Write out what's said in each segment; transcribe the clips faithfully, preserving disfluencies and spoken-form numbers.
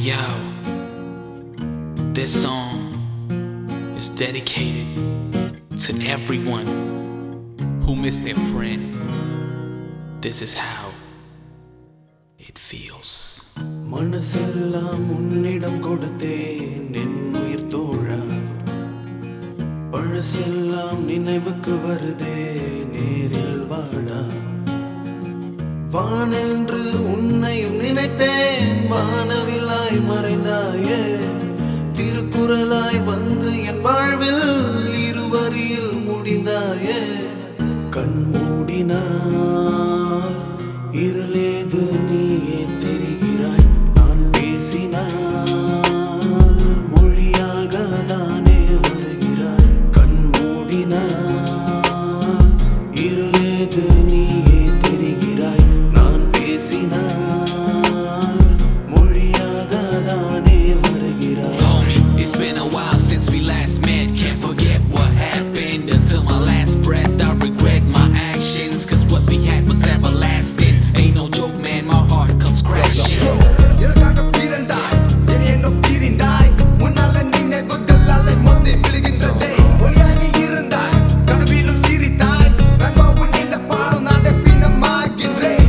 yo, this song is dedicated to everyone who missed their friend. This is how it feels. மனசெல்லாம் உன்னிடம் கொடுத்தேன் என் உயிர் தோழா, பழசெல்லாம் நினைவுக்கு வருதே நேரில் வாடா. வானென்று உன்னையும் நினைத்தேன், வானவிலாய் மறைந்தாயே, திருக்குறளாய் வந்து என் வாழ்வில் இருவரில் முடிந்தாயே. கண் மூடினால் இருளேது நீயே தெரிகிறாய், நான் பேசினால் மொழியாக தானே வருகிறாய். கண் மூடினால் இருளேது நீயே தெரிகிறாய், நான் பேசினால் மொழியாக தானே வருகிறாய். Homie, it's been a while since we last met. Can't forget what happened until my last breath. I regret my actions, cause what we had was everlasting. Ain't no joke, man, my heart comes crashing. எதற்காக பிறந்தாய், என்னை என்ன பிரிந்தாய், உன்னால நினைவுகள் அலை மோதி விழுகின்றதே. ஒளியாய் நீ இருந்தாய், கனவிலும் சிரித்தாய், நண்பா உன் நினைப்பால் நான் பின்னமாகின்றேன்.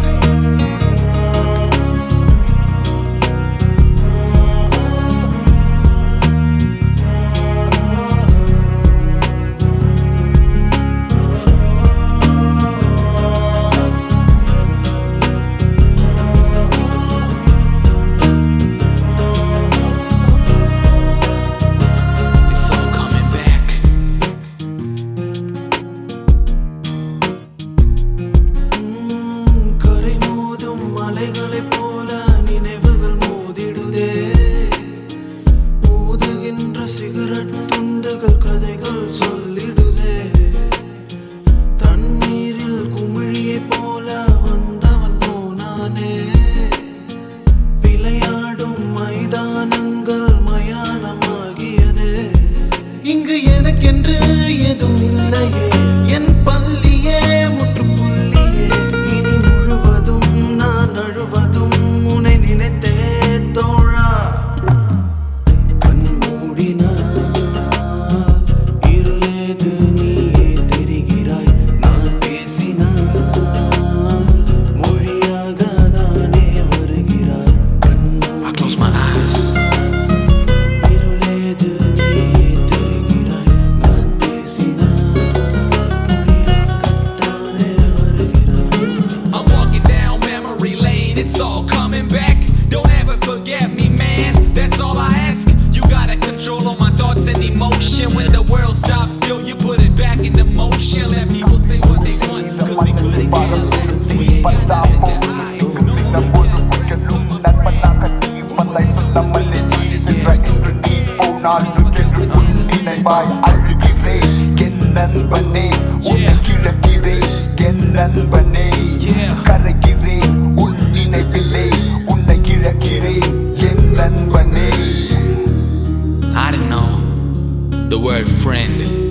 It's all coming back. உம், கரை மோதும் மலைகளைப் போல நினைவுகள் மோதிடுதே. ஊதுகின்ற சிகரெட் துண்டுகள் கதைகள் சொல்லிடுதே. தண்ணீரில் குமிழியைப் போல வந்தவன் போனானே. விளையாடும் மைதானங்கள் மயானமாகியதே. இங்கு எனக்கென்று எதுவும் இல்லையே, என் பள்ளியே முற்றுப்புள்ளியே. இனி முழுவதும் நான் அழுவதும் உன்னை நினைத்தே தோழா. கண் மூடினால் இருளேது நீயே தெரிகிறாய், நான் பேசினால் மொழியாக தானே வருகிறாய். கண் I close my eyes. இருளேது நீயே தெரிகிறாய், நான் பேசினால் மொழியாகத்தானே வருகிறாய். I'm walking down memory lane, it's all coming back. Don't ever forget me, man, that's all I ask. You gotta control all my thoughts and emotion. When the world stops still, you put it back into motion. Let people say what they want, cause we couldn't care less. We ain't got nothing to hide. No more than that. அழுகிறேன் என் நண்பனே, உன்னை கிழக்கிறேன் என் நண்பனே. கரைகிறேன் உன் நினைவிலே, உன்னை கிழக்கிறேன் என் நண்பனே. I didn't know the word friend